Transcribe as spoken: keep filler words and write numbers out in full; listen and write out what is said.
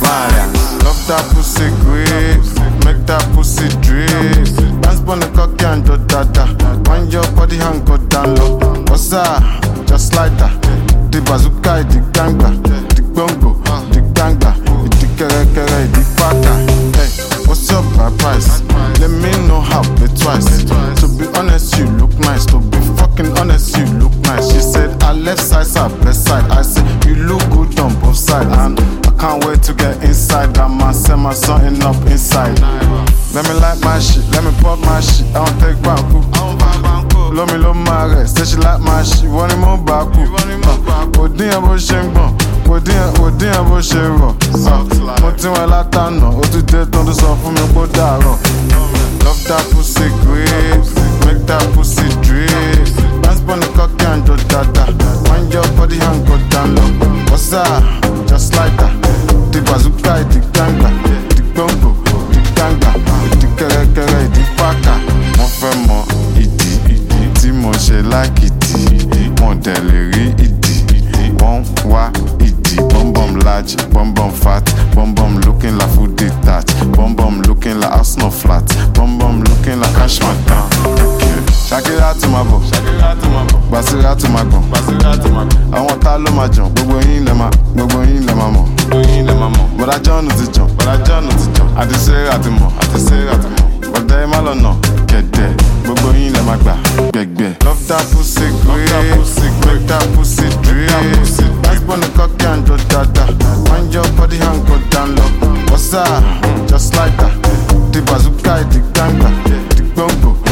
Marians. Love that pussy grip, make that pussy drip. Dance on the cocky and do dada. When your body hand go down low. What's that? Just like that. The bazooka, the ganga, the bongo, the ganga, the kere kere, the paka. Hey, what's up, my price? Let me know how pay twice. To be honest, you look nice. To be fucking honest, you look nice. She said, I left side, side, left side. I said, you look good on both sides. And I can't wait to get inside. That man send my something up inside. Let me like my shit, let me pop my shit. I don't take banku. Love me, love my rest. Say she like my shit. Want him on baku. Odin abo shengbo. Odin, Odin abo shero. Mo ti wọn látànà. Ó ti dé tán tó sọ fún mi kó dàrọ̀. Love that pussy grip, make that pussy drip. Dance on the cocky and do dada. When your body hand go down low. What's that? Just like that. The bazooka, the ganga, the bongo, the ganga, the kere kere, the paka. Mo fẹ́ mọ ìdí tí mo ṣe lákìtì. Mo dẹ̀ lè rí ìdí. Wọ́n wá ìdí. Bum bum large, bum bum fat. Bum bum looking like food detached. Bum bum looking like house no flat. Bum bum looking like cash my down. Shakira to my bo, Basira to my gun. Àwọn tá ló máa jàn, gbogbo yín lẹ máa, gbogbo yín lẹ máa mọ̀. Bọ̀dá John ti jàn, bọ̀dá John ti jàn. Àti ṣe àti mọ̀, àti ṣe àti mọ̀. Bọ̀dá ẹ má lọ́nà kẹ̀dẹ̀, gbogbo yín lẹ máa gbà gbẹ̀gbẹ̀. Love that pussy grip, make that pussy drip. Dance on the cocky and do dada. When your body hand go down low. What's that? Just like that. The bazooka, the ganga, the bongo.